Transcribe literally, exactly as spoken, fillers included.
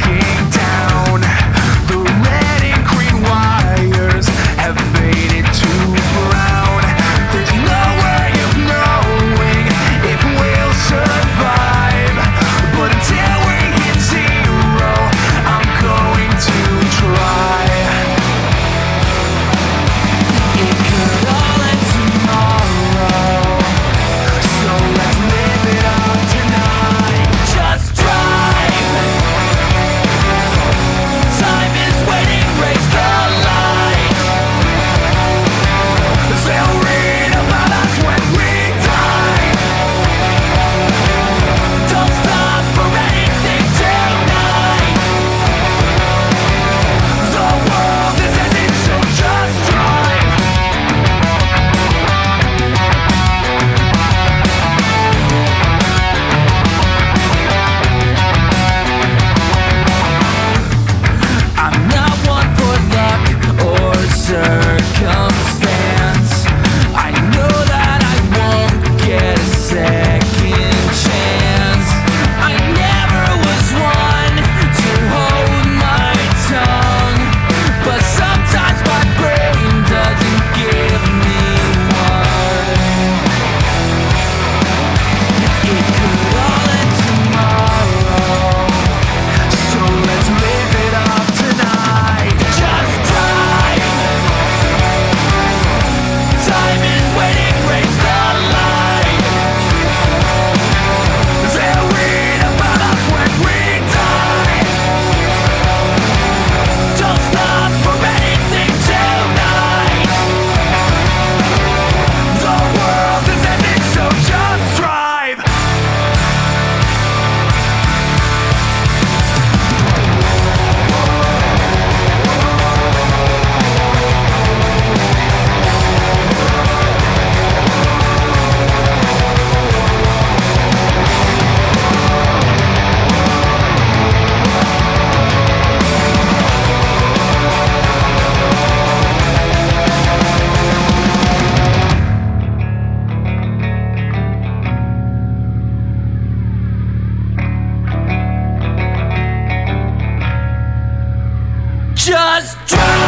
breaking down. The red and green wires have faded to brown. There's no way of knowing if we'll survive, but until we hit zero, I'm going to try. It could all end tomorrow, so let's live it up tonight. Just drive. Time is waiting, raise the light. They'll read about us when we die. Don't stop for anything tonight. The world is ending, so just drive. I'm not one for luck or circumstance. I know that I won't get a second chance. I never was one to hold my tongue, but sometimes my brain doesn't give me one. It could all end tomorrow, so let's live it up tonight. Just drive. Time is waiting, raise the light. They'll read about us when we die. Don't stop for anything tonight. The world is ending, so just drive. Just drive.